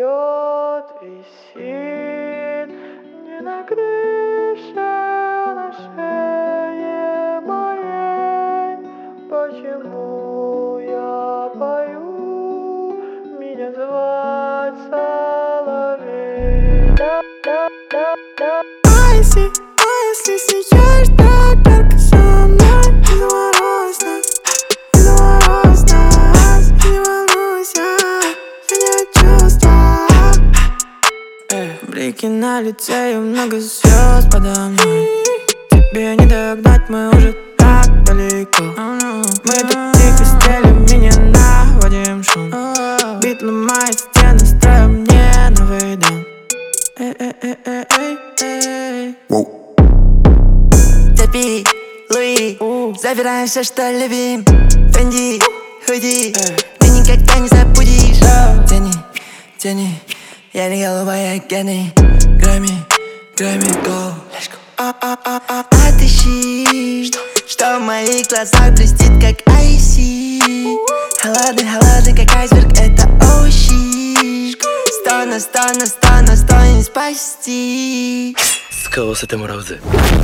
вперед висит не на крыше, а на шее моей. Почему я пою, меня звать соловей? А если сияешь так ярко со мной, не заморозь нас, не заморозь нас, не волнуйся, меня чувства. Блики на лице и много звезд подо мной. Тебе не догнать, мы уже так далеко. Мы тут тихо стелим, не наводим шум. Бит ломает стены, строим мне новый дом. Цепи, Луи, забираем все, что любим. Фенди, худи, ты никогда не забудешь. Тяни, тяни, я не голубая гены. Грамми, Грамми, go. Отыщи, что в моих глазах блестит, как айси. Холодный, холодный, как айсберг, это оуши. Сто не спасти. Скалося те морозы.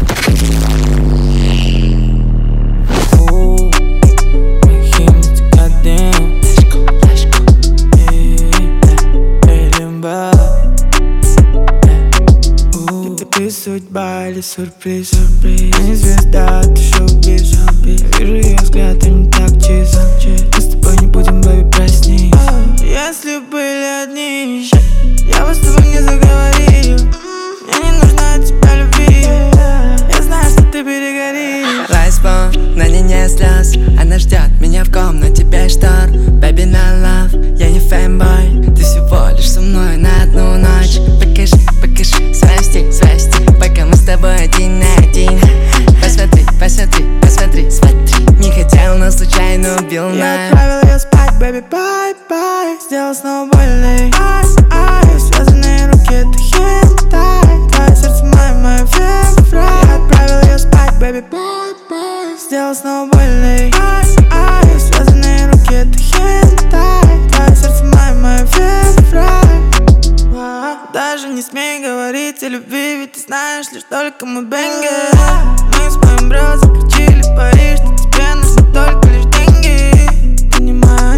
Ты судьба или сюрприз? Не звезда, ты шоу-биз. Вижу ее взгляд, он не так чист. Мы с тобой не будем, бэби, проснись. Если были одни, я бы с тобой не заговорил. Мне не нужна от тебя любви. Я знаю, что ты перегоришь. Лайспон, на ней нет слез. Она ждет меня в комнате без штор. Baby, my love, я не фэнбой. Ты всего лишь со мной на одну ночь. Покажи, покажи свой стиль, пока мы с тобой один на один. Посмотри, посмотри, посмотри, смотри. Не хотел, но случайно убил нас. Я отправил ее спать, baby, bye-bye. Сделал снова больно. Ай, связанные руки, это хентай. Твое сердце мое февраль. Я отправил ее спать, baby, bye-bye. Сделал снова больно. Ай, связанные руки, это хентай. Твое сердце мое февраль. Даже не смей говорить о любви, ведь ты знаешь лишь только мой бенгер. Мы с моим бро закричили Париж, что тебе нужны только лишь деньги. Понимаю,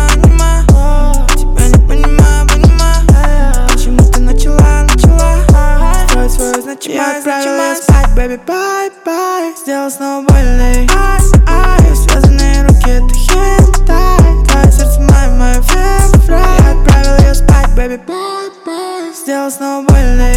тебя не понимаю. Почему ты начала строить свою значимость? Я отправил ее спать, baby, bye-bye. Сделал снова больно. Ай, связанные руки, это хентай. Твое сердце мое февраль. Я отправил ее спать, baby, bye-bye. Сделал снова больно.